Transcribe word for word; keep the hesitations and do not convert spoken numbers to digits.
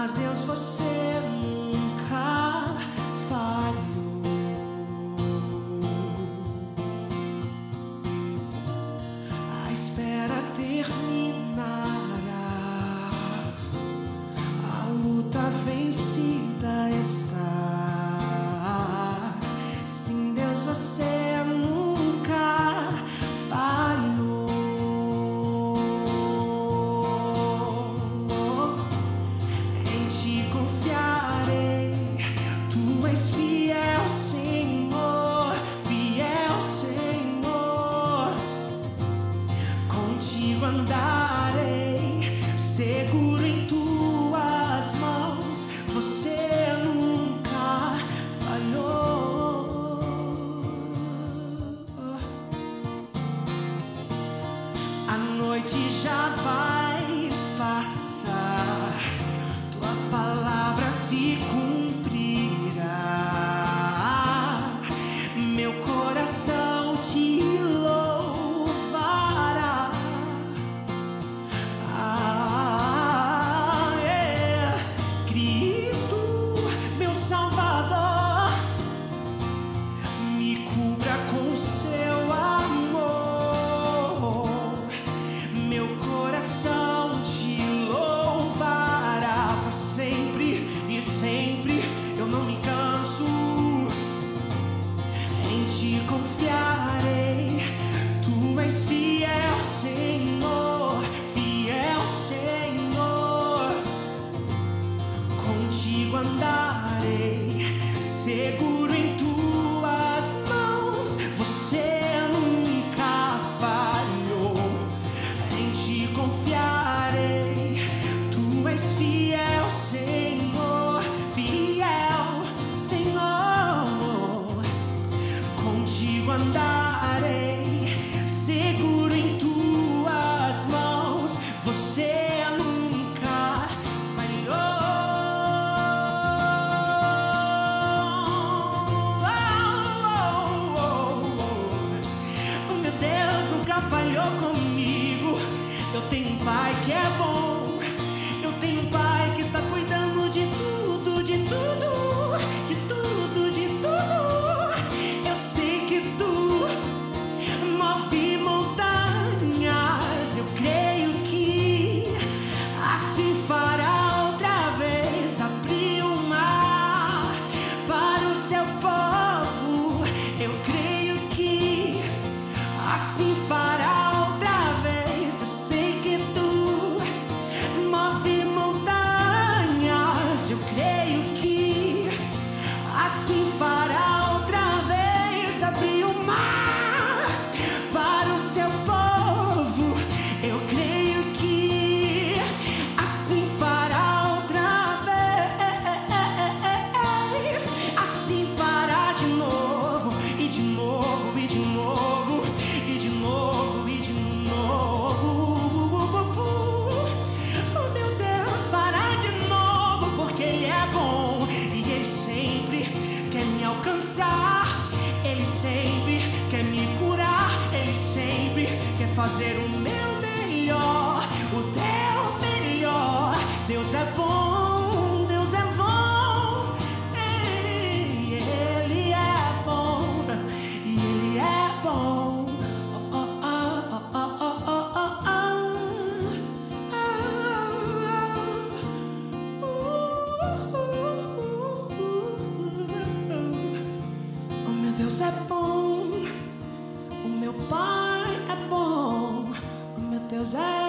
Mas Deus, você nunca falhou. A espera terminará, a luta vencida está. Sim, Deus, você nunca falhou. Em ti confiarei, tu és fiel, Senhor, fiel, Senhor. Contigo andarei, seguro em tuas mãos, você nunca falhou. A noite já vai passar, tua palavra se cumprirá. Meu coração te louvará. Ah, é. Cristo, meu Salvador, me cubra com seu amor. Meu coração te louvará para sempre e sempre. Eu não me canso, em ti confiarei. Tu és fiel, Senhor, fiel, Senhor. Contigo andarei, seguro em tuas mãos, você nunca falhou. Em ti confiarei, tu és fiel, Senhor, fiel, Senhor. Contigo andarei, seguro em tuas mãos, você nunca falhou. Oh, meu Deus nunca falhou comigo. Eu tenho um pai que é bom, eu tenho um pai que está cuidando de tudo, de tudo, de tudo, de tudo. Eu sei que tu move montanhas, eu creio que assim fará outra vez. Abrir o mar para o seu povo, eu creio que assim fará outra vez. Eu sei que tu move montanhas, eu creio que assim fará outra vez. Abrir o mar para o seu povo, eu creio que assim fará outra vez. Assim fará de novo, e de novo, e de novo, e de novo, e de novo. Oh, meu Deus, fará de novo, porque Ele é bom e Ele sempre quer me alcançar. Ele sempre quer me curar, Ele sempre quer fazer o meu melhor, o teu melhor. Deus é bom, Deus é bom, e Ele é bom, e Ele é bom. Oh, oh, oh, oh, oh, oh, oh, oh. Oh, meu Deus é bom, o meu Pai é bom, o meu Deus é